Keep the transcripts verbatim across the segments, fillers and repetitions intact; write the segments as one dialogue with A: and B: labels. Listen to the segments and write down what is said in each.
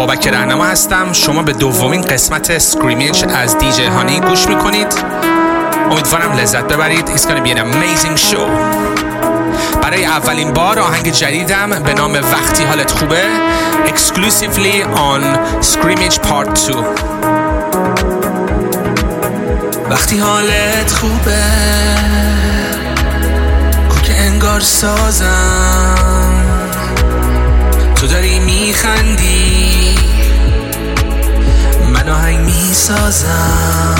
A: بابک رهنما هستم. شما به دومین قسمت سکریمیج از دی جی هانی گوش میکنید. امیدوارم لذت ببرید. It's gonna be an amazing show. برای اولین بار آهنگ جدیدم به نام وقتی حالت خوبه exclusively on Scrimmage Part دو. وقتی حالت خوبه کو که انگار سازم، تو داری میخندی من آهنگ میسازم،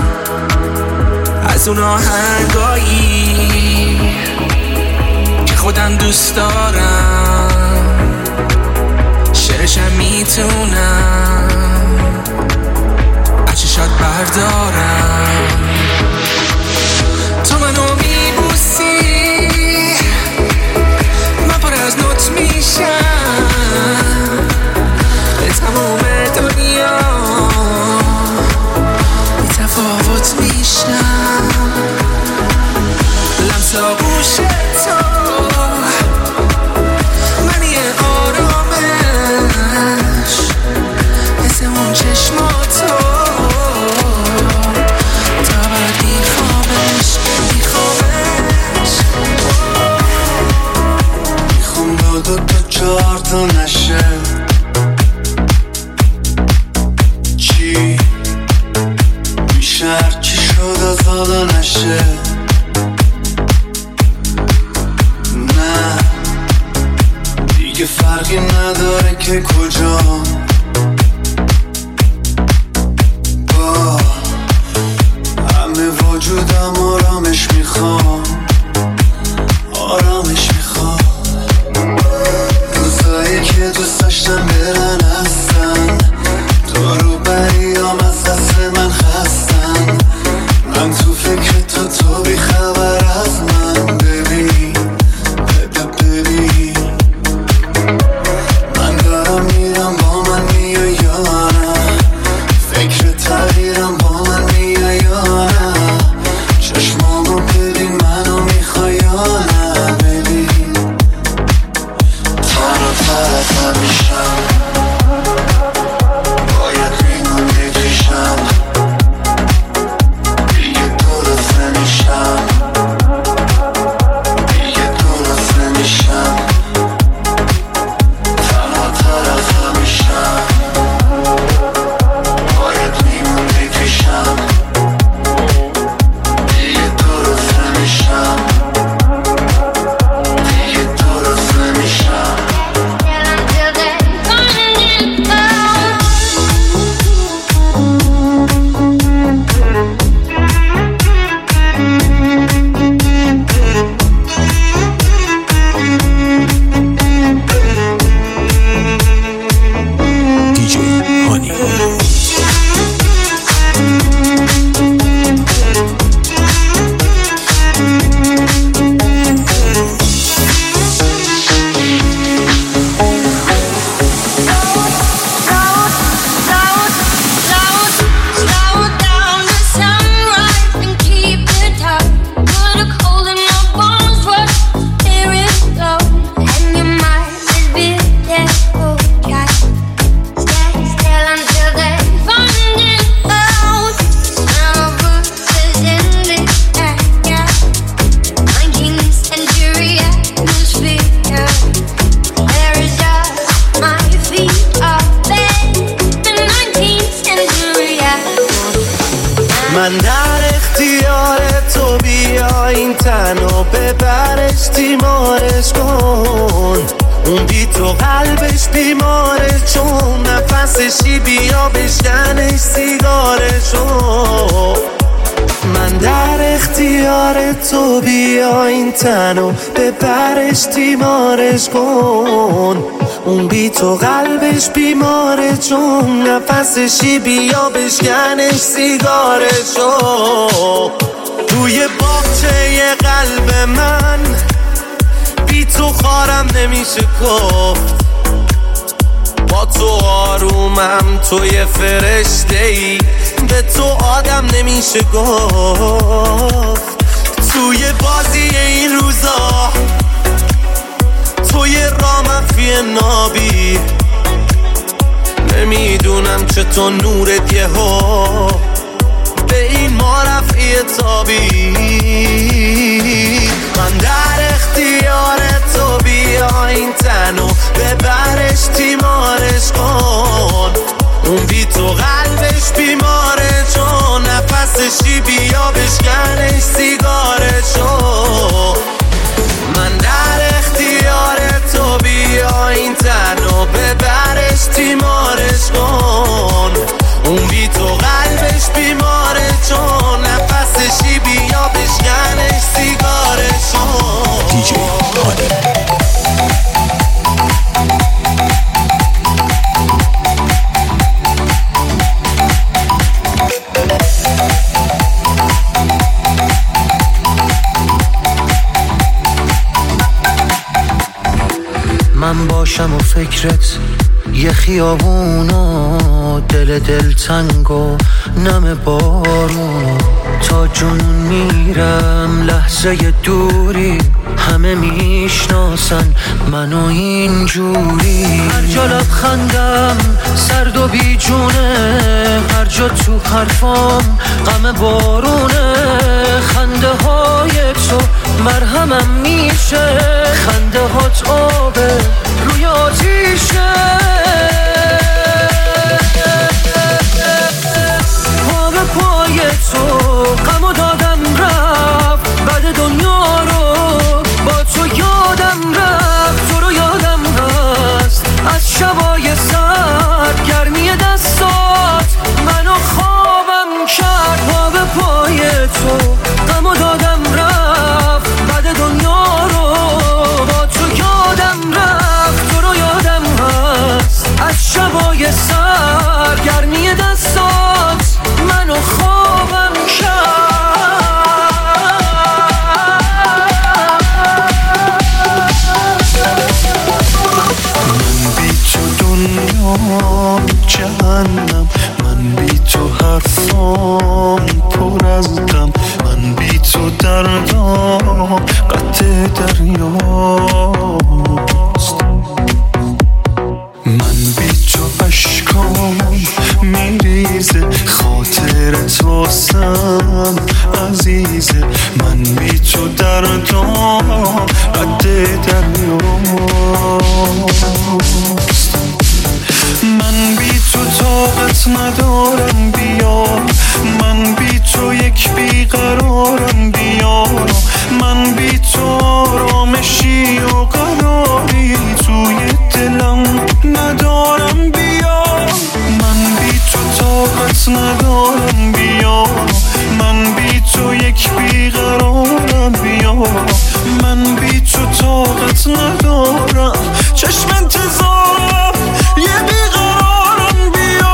A: از اون آهنگایی که خودم دوست دارم، شعرشم میتونم از چشات بردارم. تو منو میبوسی من پر از نوت میشم، به تمام دنیا بی تفاوت میشم. لمس آغوش تو منی آرامش، حس اون چشماتو تا بعد میخوامش میخوامش میخوام دو دو تا چهار تا نشه. چی بیشتر چی شد از حالا نشه. نه دیگه فرقی نداره که کجا، با همه وجودم آرامش میخوام، آرامش میخوام. روزایی که دوست داشتم برن هستن، تو رو بریام از دست من خستن. من تو فکر تو تو بی خبر از من. ببین ببین ببین من دارم میرم با من میای یا نه، فکر تغییرم با من میای یا نه. چشمامو ببین منو میخوای یا نه. ببین تر و تر میشم، باید ریمو بکشم، دیگه درست نمیشم، دیگه درست نمیشم. تنها طرف میشم، باید ریمو بکشم، دیگه درست نمیشم، دیگه درست نمیشم. دی جی هانی. من در اختیار تو، بیا این تن و ببرش تیمارش کن. اون بی تو قلبش بیماره، چون نفسشی بیا بشکنش سیگارشو. من در اختیار تو، بیا این تن و ببرش تیمارش کن. اون بی تو قلبش بیماره، چون نفسشی بیا بشکنش سیگارشو. توی باغچه قلب من بی تو خارم نمیشه گفت. با تو آرومم، توی فرشته‌ای، به تو آدم نمیشه گفت. توی بازی این روزا، توی رامفی نابی،
B: نمیدونم چطور نورت یه ها به این ما رفعی تابید. من در اختیار تو، بیا این تنو ببرش تیمارش کن. اون بی تو قلبش بیماره چون نفسشی، بیا بشکنش سیگارشو. من در اختیار تو، بیا این تنو ببرش تیمارش کن. اون بی تو قلبش بیماره چون نفسشی، بیا بشکنش سیگارشو. دیجی هانی.
C: من باشم و فکرت یه خیابونو، دل دل تنگ و نم بارونو. تا جنون میرم لحظه دوری، همه میشناسن منو اینجوری. هر جا لبخندم سرد و بی جونه، هر جا تو حرفام غم بارونه. خنده های تو مرهمم میشه، خنده هات آبه روی آتیشه. پا به پای تو غمو دادم رفت، بعد دنیا رو با تو یادم رفت. تو رو یادم هست از شبای سرد، گرمی دستات منو خوابم کرد. پا به پای تو غمو دادم رفت، بعد دنیا رو با تو یادم رفت. تو رو یادم هست از شبای سرد، گرمی دستات منو خوابم کرد.
D: من بی تو دنیا جهنم، من بی تو حرفام پر از غم. من بی تو دردام قطع دریاست. من بی تو اشکام میریزه، خاطرت واسم عزیزه. من بی تو دردام قطع دریاست. من بی تو طاقت ندارم بیا، من بی تو یک بیقرارم بیا. من بی تو آرامشی و قراری توی دلم ندارم بیا. من بی تو طاقت ندارم بیا، من بی تو یک بیقرارم بیا. من بی تو طاقت ندارم، چشم انتظارم یه بیقرارم بیا.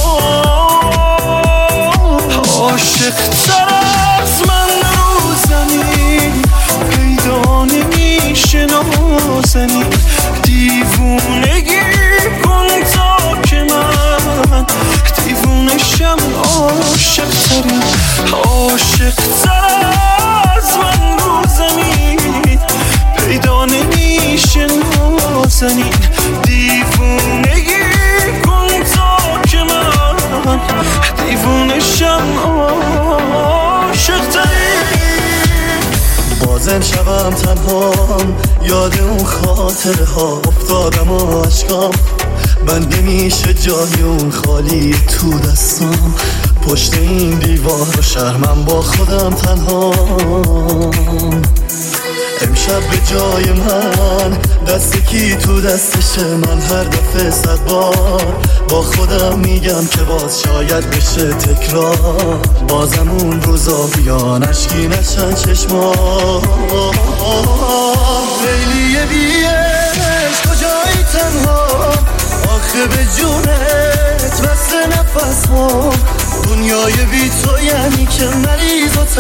D: عاشق تر از من رو زمین پیدا نمیشه نازنین. دیوونگی کن تا که من دیوونشم. عاشق ترین، عاشق تر از من رو زمین پیدا نمیشه نازنین. دیوونگی کن تا که من دیوونشم. عاشق ترین.
B: بازم شبم تنهام، یاد اون خاطره ها افتادم و عشقام. بند نمیشه جای اون خالی تو دستام. پشت این دیوار و شرمم با خودم تنهام. امشب به جای من دست کی تو دستشه. من هر دفعه صد بار با خودم میگم که باز شاید بشه تکرار. بازم اون روزا بیان اشکی نشن چشمام. لیلی بیش کجایی تنها، آخه به جونت واسه نفس ها. دنیای بی تو یعنی که مریض و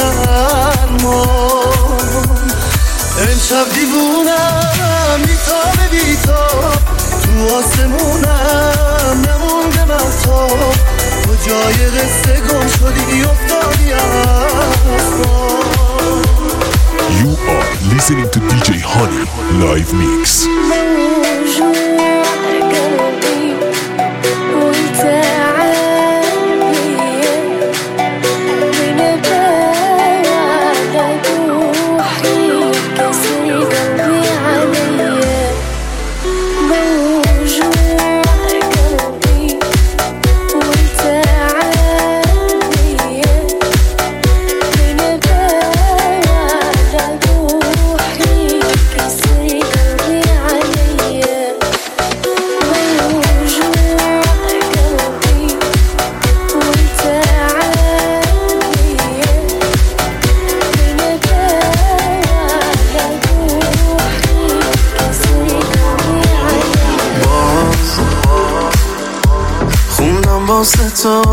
B: تنمان. امشب دیوونم بیتاب بیتاب، تو آسمونم نمونده مفتاب. تو جای قصه گم شدی افتادی اصلا.
E: You are listening to دی جی Honey live mix.
F: Bonjour,
D: واسه تو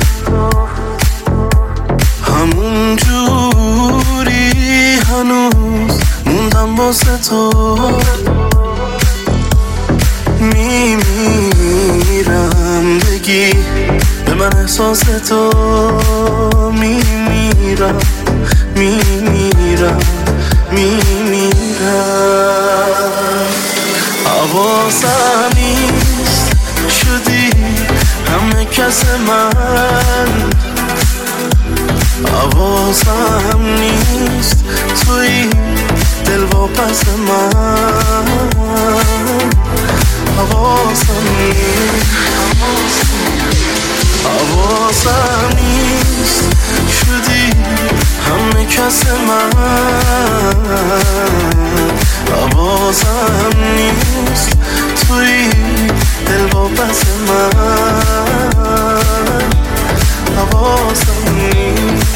D: همون جوری هنوز موندم واسه تو میمیرم بگی به من احساس تو میمیرم میمیرم میمیرم حواسم نیست شدی همه کس من حواسم نیست توی دل واپس من حواسم نیست حواسم نیست شدی همه کس من حواسم نیست توی دل واپس من حواسم نیست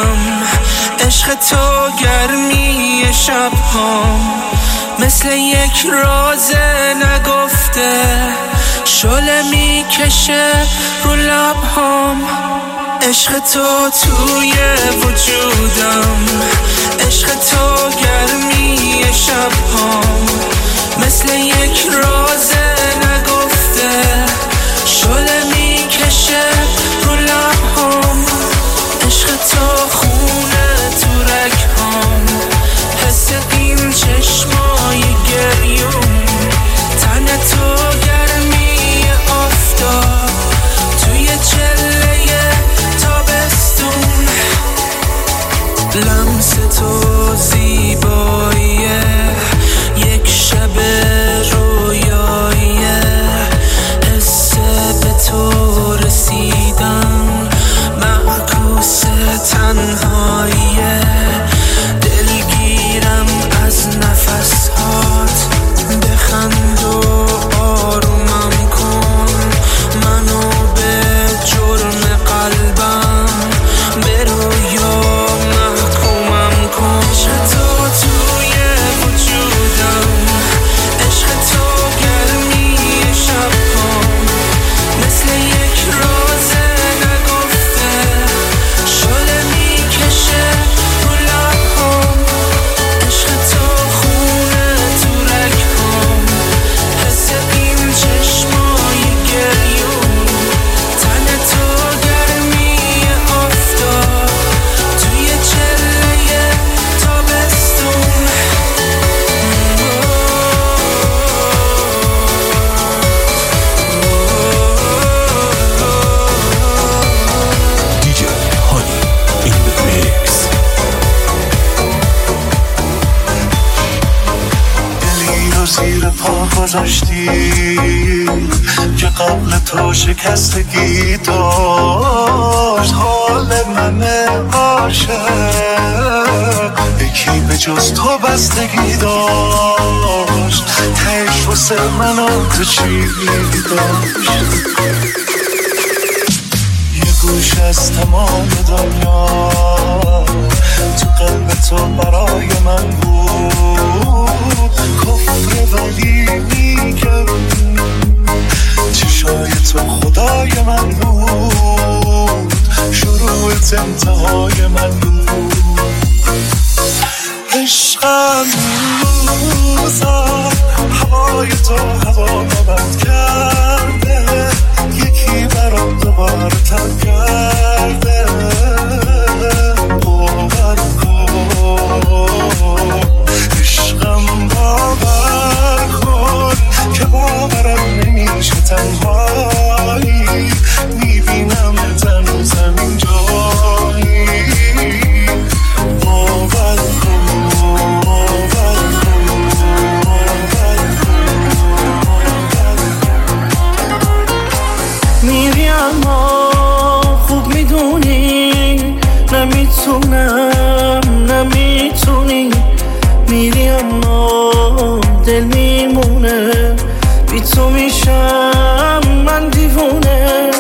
F: وجودم، عشق تو گرمی شب هام، مثل یک راز نگفته شعله میکشه رو لب هام. عشق تو توی وجودم، عشق تو گرمی شب هام، مثل یک راز نگفته شعله میکشه رو لب هام. عشق تو خونه تو رگ هام، حس این چشمای گریون، تن تو گرمی آفتاب توی چله تابستون. لمس تو زیباییه، یک شب رویاییه، حس به تو رسیدم، معکوس تنهاییه، دلگیرم از نفسهات، بخند و آرومم کن، منو به جرم قلبم به رویا محکومم کن. عشق تو توی وجودم، عشق تو گرمی شب هام، مثل یک راز نگفته شعله میکشه رو لب هام. عشق تو خونه تو رگ هام، حس این چشمای گریون، تن تو گرمی آفتاب توی چله تابستون.
E: D J Honey in the mix.
B: دلی رو زیر پا گذاشتی که قبل تو شکستگی داشت، حال من عاشق یکی به جز تو بستگی داشت، تهش واسه من و تو چی داشت؟ یه گوش از تمام دنیا تو قلب تو برای من بود، کفر ولی میگم چشای تو خدای من بود، شروعت انتهای من بود. عشقم روزم هوای تو هوا نبند کرده، یکی برام دوباره تن کرده، باور کن عشقم، باور کن که باورم نمیشه تنهایی، میبینم تنو زمین جایی، باور کن باور کن باور کن.
C: میری اما خوب میدونی نمیتونم نمیتونی، میری اما دل میمونه، بی تو میشم من دیوونه.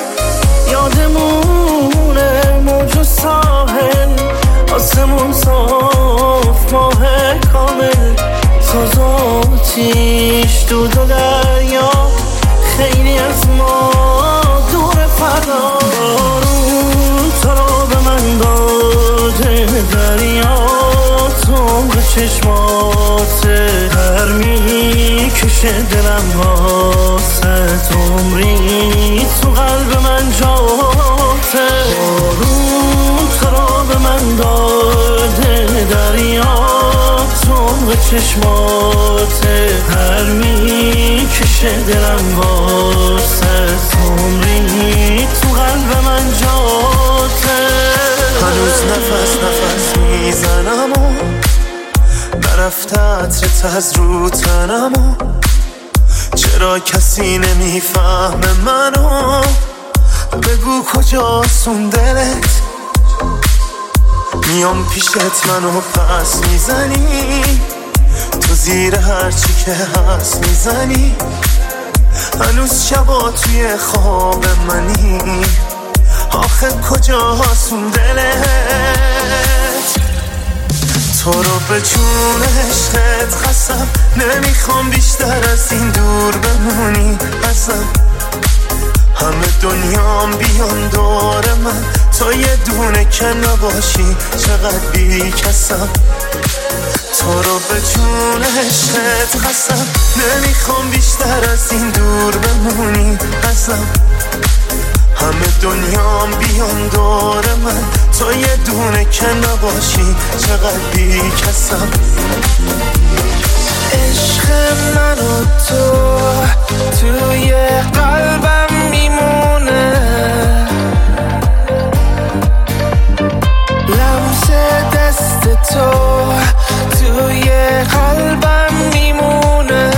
C: یادمونه موج و ساحل، آسمون صاف ماه کامل، ساز و آتیش دود و دریا، خیلی از ما دور فردا. بارون تو رو به من داده دریا، تو به چشمات هر میکشه دلم واسه عمری تو قلب من جاته. بارون تو رو به من داده دریا، تو به چشمات هر میکشه دلم واسه عمری تو قلب من جاته.
B: هنوز نفس نفس میزنم و نرفته عطرت از رو تنم و چرا کسی نمیفهمه منو، بگو کجاست اون دلت، میام پیشت منو پس میزنی، تو زیر هرچی که هست میزنی، هنوز شبا توی خواب منی،
D: آخه کجاست اون دلت؟ تو رو به جون عشقت قسم نمیخوام بیشتر از این دور بمونی ازم. همه دنیام بیان دور من، تو یه دونه که نباشی چقدر بی کسم. تو رو به جون عشقت قسم نمیخوام بیشتر از این دور بمونی ازم. همه دنیام بیان دور من، تو یه دونه که نباشی چقدر بی کسم.
F: عشق من و تو توی قلبم میمونه، لمس دست تو توی قلبم میمونه.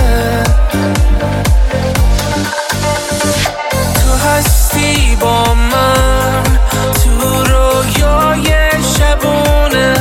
F: تو هستی با من تو رویای شبونه،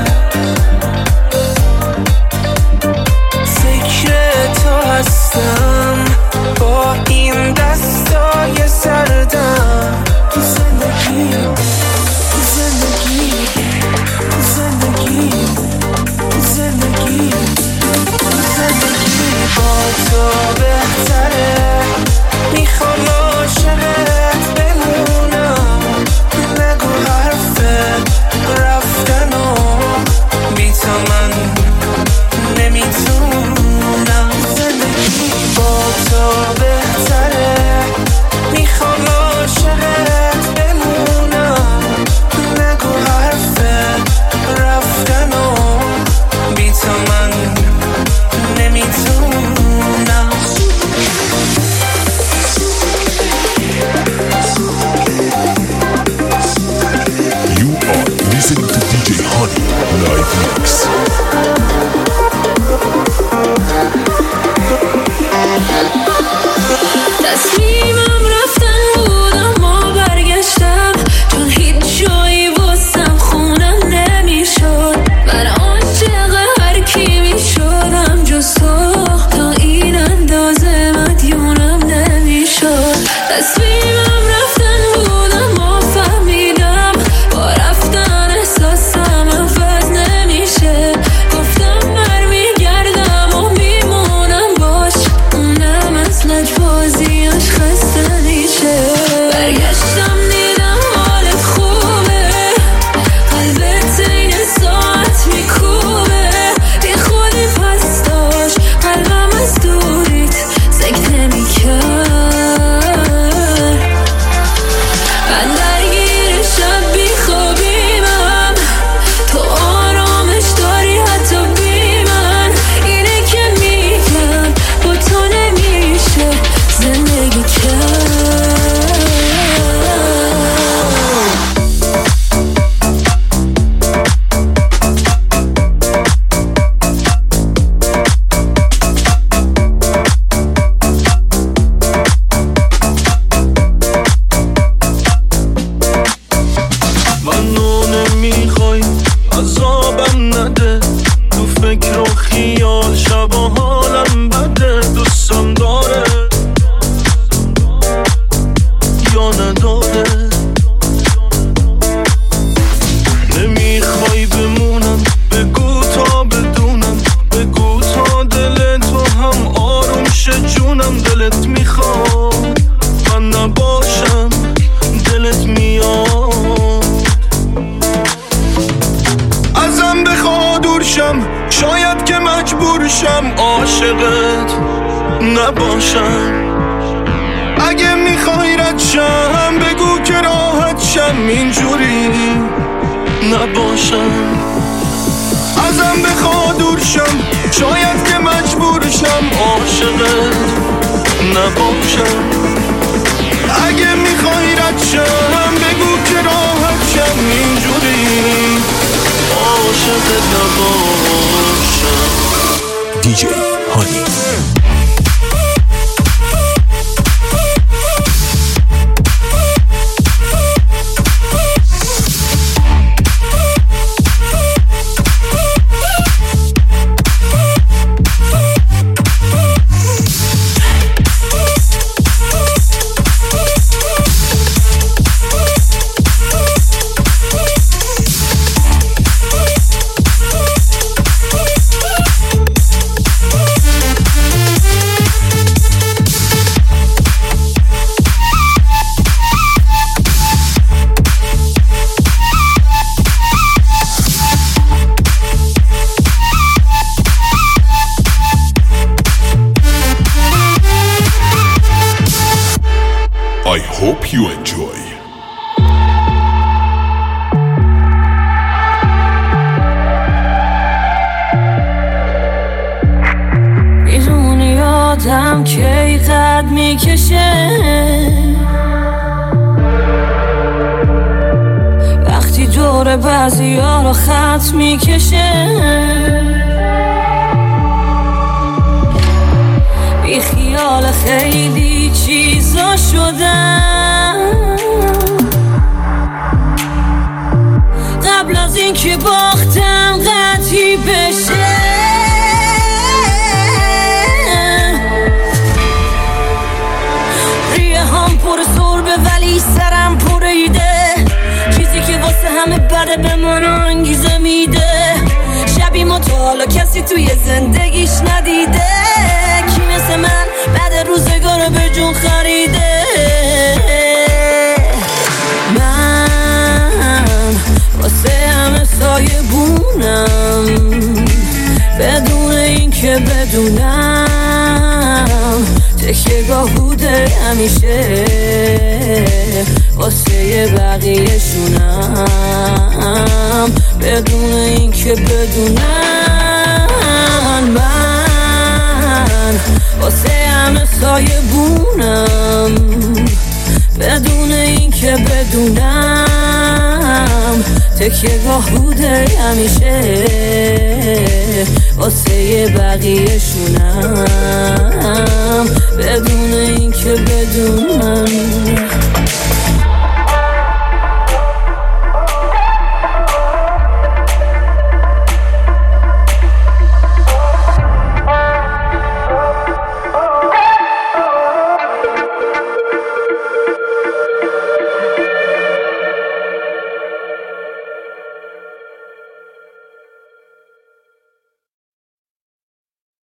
F: فکر تو هستم با این دستای سردم. تو زندگی تو زندگی تو زندگی تو زندگی تو زندگی با تو بهتره. میخوام عاشقت بمونم، نگو حرف رفتنو، بی تو من نمیتونم. زندگی با تو بهتره، میخوام عاشقت بمونم، نگو حرف رفتنو، بی تو من نمیتونم.
E: You are listening to دی جی Honey Live Mix.
G: تصمیمم رفتن بود اما برگشتم، چون هیچ جایی واسم خونم نمیشد. من عاشق هر کی میشدم جز تو، تا این اندازه مدیونم نمیشد. تصمیمم رفتن بود اما فهمیدم با رفتن احساسم عوض نمیشه. گفتم برمیگردم و میمونم باش، اونم از لجبازیاش خسته میشه. برگشتم دیدم حالت خوبه، قلبت این ساعت میکوبه. بی خودی پس داشت قلبم از دوریت سکته میکرد. من درگیر شب بی خوابیمم، تو آرامش داری حتی بی من. اینه که میگم با تو نمیشه زندگی کرد.
D: منو نمیخوای عذابم نده، تو فکر و خیال شب و حالم بده. دوستم داره یا نداره، نمیخوای بمونم بگو تا بدونم، بگو تا دل تو هم آروم شه جونم. دلت میخواد من نباشم، دلت میاد ازم بخواد دور شم، شاید که مجبور شم عاشقت نباشم. اگه میخوای رد شم بگو که راحت شم، اینجوری نباشم. ازم بخواد دور شم، شاید که مجبور شم عاشقت نباشم. اگه میخوای رد شم بگو که راحت شم، اینجوری عاشقت نباشم.
E: دی جی Honey.
G: ببینم کی قد میکشه وقتی دور بعضی ها رو خط میکشه بی خیال خیلی چیزا شدم قبل از این که باختم قطعی بشه ریه هم پر سربه ولی سرم پر ایده چیزی که واسه همه بده به من انگیزه میده شبی مطالا کسی توی زندگیش ندیده کی مثل من بعد روزگار به جون خریده من واسه همه سایه بونم بدون این که بدونم تکیه‌گاه بوده همیشه واسه بقیه شونم بدون این که بدونم من واسه همه سایه بونم بدون این که بدونم تکیه‌گاه بوده همیشه واسه بقیه شونم بدون